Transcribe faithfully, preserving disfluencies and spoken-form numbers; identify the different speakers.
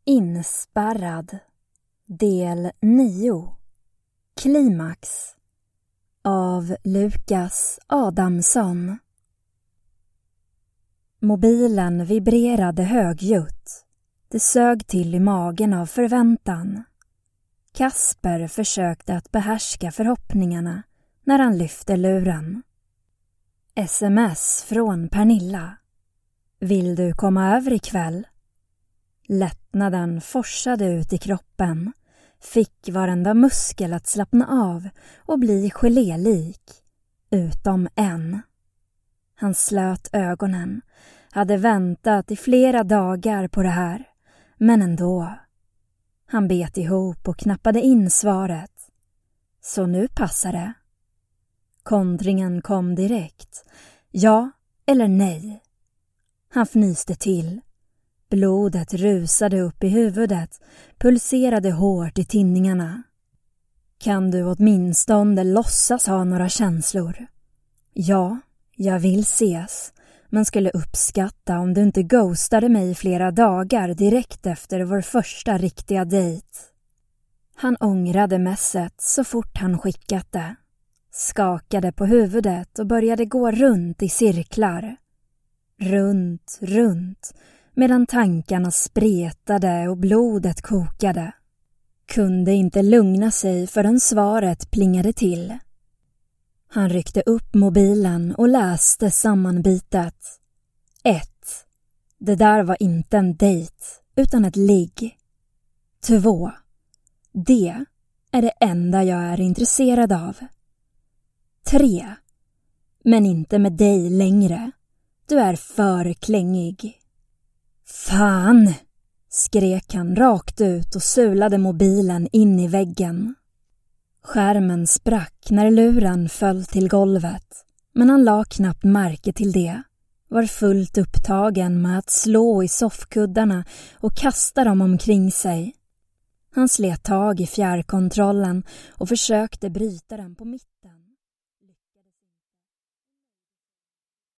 Speaker 1: Inspärrad del nio Klimax av Lukas Adamsson. Mobilen vibrerade högljutt. Det sög till i magen av förväntan. Kasper försökte att behärska förhoppningarna när han lyfte luren. Sms från Pernilla. Vill du komma över ikväll? Lättnaden forsade ut i kroppen, fick varenda muskel att slappna av och bli gelélik, utom en. Han slöt ögonen, hade väntat i flera dagar på det här, men ändå. Han bet ihop och knappade in svaret. Så nu passar det. Kontringen kom direkt. Ja eller nej. Han fnyste till. Blodet rusade upp i huvudet, pulserade hårt i tinningarna. Kan du åtminstone låtsas ha några känslor? Ja, jag vill ses, men skulle uppskatta om du inte ghostade mig i flera dagar direkt efter vår första riktiga dejt. Han ångrade mässet så fort han skickat det. Skakade på huvudet och började gå runt i cirklar. Runt, runt, medan tankarna spretade och blodet kokade. Kunde inte lugna sig förrän svaret plingade till. Han ryckte upp mobilen och läste sammanbitet. ett. Det där var inte en dejt, utan ett ligg. två. Det är det enda jag är intresserad av. tre. Men inte med dig längre. Du är för klängig. Fan, skrek han rakt ut och sulade mobilen in i väggen. Skärmen sprack när luren föll till golvet, men han la knappt märke till det. Var fullt upptagen med att slå i soffkuddarna och kasta dem omkring sig. Han slet tag i fjärrkontrollen och försökte bryta den på mitten.